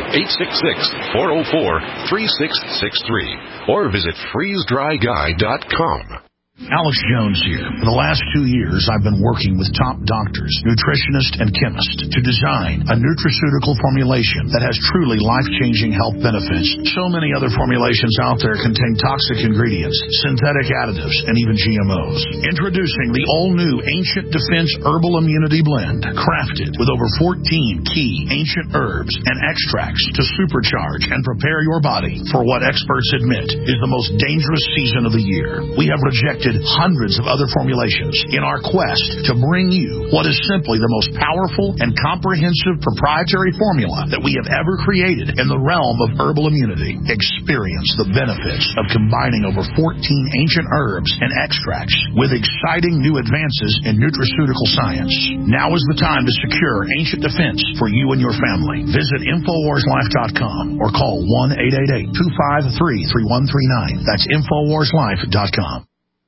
866-404-3663 or visit freezedryguy.com. Alex Jones here. For the last 2 years, I've been working with top doctors, nutritionists, and chemists to design a nutraceutical formulation that has truly life-changing health benefits. So many other formulations out there contain toxic ingredients, synthetic additives, and even GMOs. Introducing the all-new Ancient Defense Herbal Immunity Blend, crafted with over 14 key ancient herbs and extracts to supercharge and prepare your body for what experts admit is the most dangerous season of the year. We have rejected hundreds of other formulations in our quest to bring you what is simply the most powerful and comprehensive proprietary formula that we have ever created in the realm of herbal immunity. Experience the benefits of combining over 14 ancient herbs and extracts with exciting new advances in nutraceutical science. Now is the time to secure Ancient Defense for you and your family. Visit InfoWarsLife.com or call 1-888-253-3139. That's InfoWarsLife.com.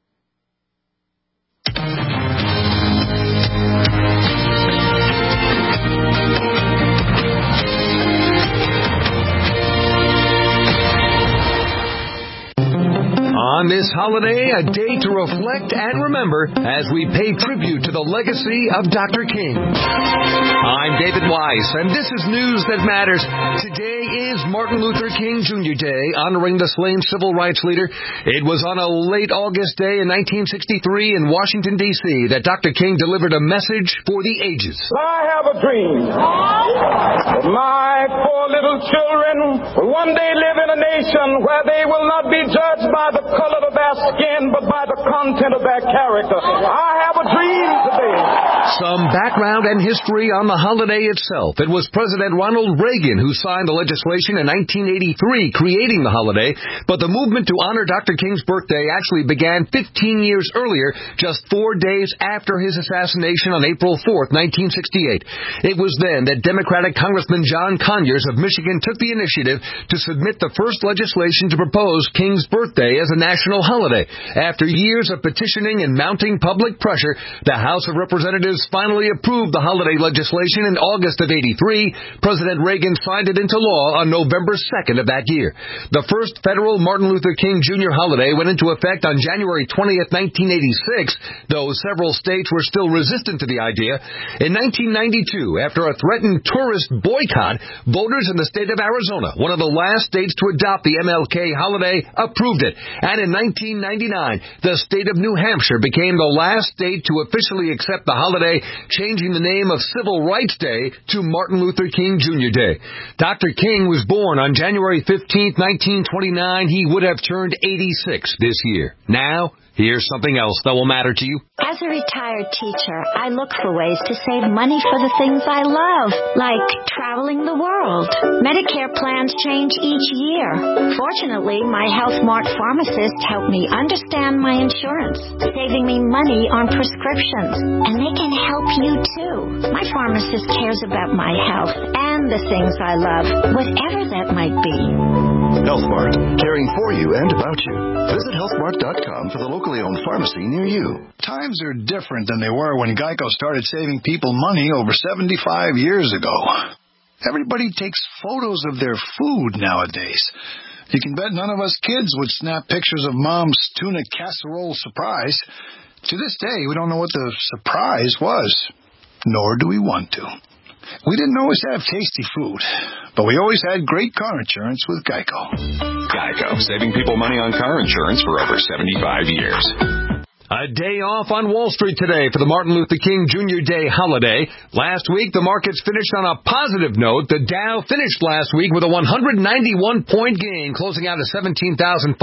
On this holiday, a day to reflect and remember as we pay tribute to the legacy of Dr. King. I'm David Weiss, and this is News That Matters. Today is Martin Luther King Jr. Day, honoring the slain civil rights leader. It was on a late August day in 1963 in Washington, D.C. that Dr. King delivered a message for the ages. I have a dream that my poor little children will one day live in a nation where they will not be judged by the color of their skin, but by the content of their character. I have a dream today. Some background and history on the holiday itself. It was President Ronald Reagan who signed the legislation in 1983 creating the holiday, but the movement to honor Dr. King's birthday actually began 15 years earlier, just 4 days after his assassination on April 4th, 1968. It was then that Democratic Congressman John Conyers of Michigan took the initiative to submit the first legislation to propose King's birthday as a national holiday. After years of petitioning and mounting public pressure, the House of Representatives finally approved the holiday legislation in August of '83. President Reagan signed it into law on November 2nd of that year. The first federal Martin Luther King Jr. holiday went into effect on January 20th, 1986, though several states were still resistant to the idea. In 1992, after a threatened tourist boycott, voters in the state of Arizona, one of the last states to adopt the MLK holiday, approved it. And in 1999, the state of New Hampshire became the last state to officially accept the holiday, changing the name of Civil Rights Day to Martin Luther King Jr. Day. Dr. King was born on January 15th, 1929. He would have turned 86 this year. Now, here's something else that will matter to you. As a retired teacher, I look for ways to save money for the things I love, like traveling the world. Medicare plans change each year. Fortunately, my Health Mart pharmacist helped me understand my insurance, saving me money on prescriptions. And they can help you, too. My pharmacist cares about my health and the things I love, whatever that might be. Health Mart, caring for you and about you. Visit healthmart.com for the locally owned pharmacy near you. Times are different than they were when Geico started saving people money over 75 years ago. Everybody takes photos of their food nowadays. You can bet none of us kids would snap pictures of Mom's tuna casserole surprise. To this day, we don't know what the surprise was, nor do we want to. We didn't always have tasty food, but we always had great car insurance with Geico. Geico, saving people money on car insurance for over 75 years. A day off on Wall Street today for the Martin Luther King Jr. Day holiday. Last week, the markets finished on a positive note. The Dow finished last week with a 191-point gain, closing out at 17,511.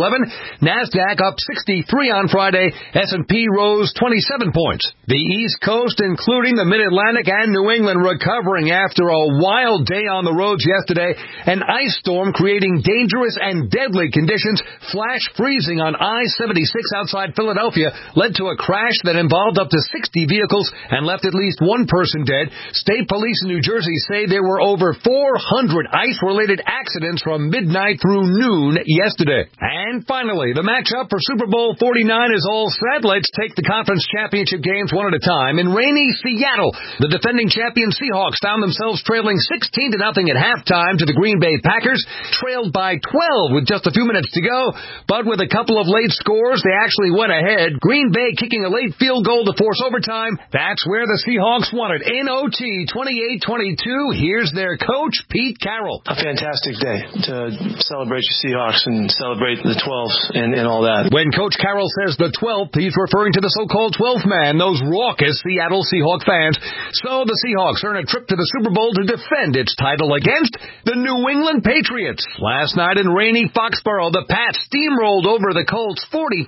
NASDAQ up 63 on Friday. S&P rose 27 points. The East Coast, including the Mid-Atlantic and New England, recovering after a wild day on the roads yesterday. An ice storm creating dangerous and deadly conditions. Flash freezing on I-76 outside Philadelphia led to a crash that involved up to 60 vehicles and left at least one person dead. State police in New Jersey say there were over 400 ice-related accidents from midnight through noon yesterday. And finally, the matchup for Super Bowl 49 is all set. Let's take the conference championship games one at a time. In rainy Seattle, the defending champion Seahawks found themselves trailing 16-0 at halftime to the Green Bay Packers, trailed by 12 with just a few minutes to go. But with a couple of late scores, they actually went ahead. Green Bay kicking a late field goal to force overtime. That's where the Seahawks won it. In OT, 28-22. Here's their coach, Pete Carroll. A fantastic day to celebrate your Seahawks and celebrate the 12th and all that. When Coach Carroll says the 12th, he's referring to the so-called 12th man, those raucous Seattle Seahawk fans. So the Seahawks earn a trip to the Super Bowl to defend its title against the New England Patriots. Last night in rainy Foxborough, the Pats steamrolled over the Colts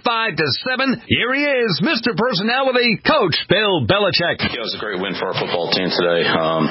45-7. Here he is, Mr. Personality, Coach Bill Belichick. It was a great win for our football team today.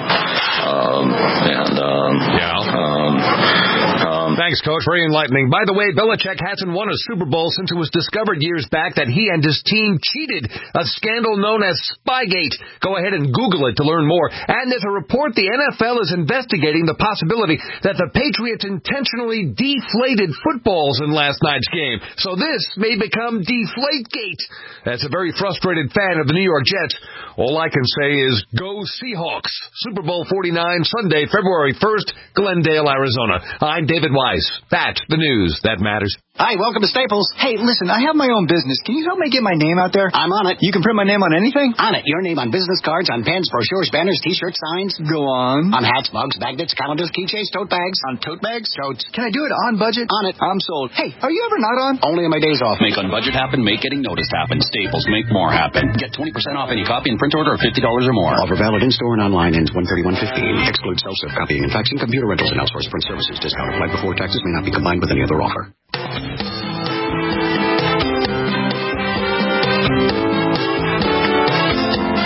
Thanks, Coach. Very enlightening. By the way, Belichick hasn't won a Super Bowl since it was discovered years back that he and his team cheated, a scandal known as Spygate. Go ahead and Google it to learn more. And there's a report the NFL is investigating the possibility that the Patriots intentionally deflated footballs in last night's game. So this may become Deflategate. That's a very frustrated fan of the New York Jets. All I can say is go Seahawks. Super Bowl 49, Sunday, February 1st, Glendale, Arizona. I'm David Wise. That's the news that matters. Hi, welcome to Staples. Hey, listen, I have my own business. Can you help me get my name out there? I'm on it. You can print my name on anything? On it. Your name on business cards, on pens, brochures, banners, T-shirts, signs. Go on. On hats, mugs, magnets, calendars, keychains, tote bags. On tote bags? Totes. Can I do it on budget? On it. I'm sold. Hey, are you ever not on? Only on my days off. Make on budget happen. Make getting noticed happen. Staples. Make more happen. Get 20% off any copy and print order of $50 or more. Offer valid in-store and online. Ends 1/31/15. Excludes self-serve copying and faxing, computer rentals, and outsourced print services. Discount applied before taxes. May not be combined with any other offer.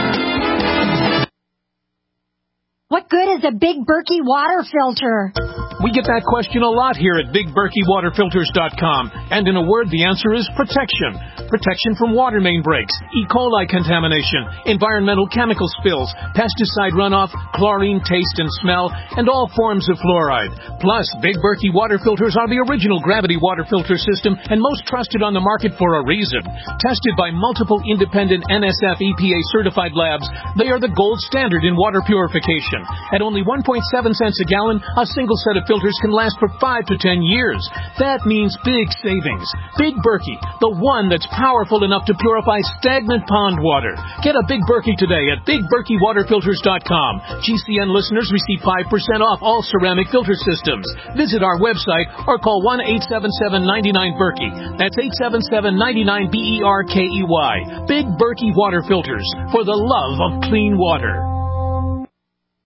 What good is a big Berkey water filter? We get that question a lot here at BigBerkeyWaterFilters.com. And in a word, the answer is protection. Protection from water main breaks, E. coli contamination, environmental chemical spills, pesticide runoff, chlorine taste and smell, and all forms of fluoride. Plus, Big Berkey water filters are the original gravity water filter system and most trusted on the market for a reason. Tested by multiple independent NSF EPA certified labs, they are the gold standard in water purification. At only 1.7 cents a gallon, a single set of filters can last for 5 to 10 years. That means big savings. Big Berkey, the one that's powerful enough to purify stagnant pond water. Get a Big Berkey today at BigBerkeyWaterFilters.com. GCN listeners receive 5% off all ceramic filter systems. Visit our website or call 1-877-99-BERKEY. That's 877-99-BERKEY. Big Berkey Water Filters, for the love of clean water.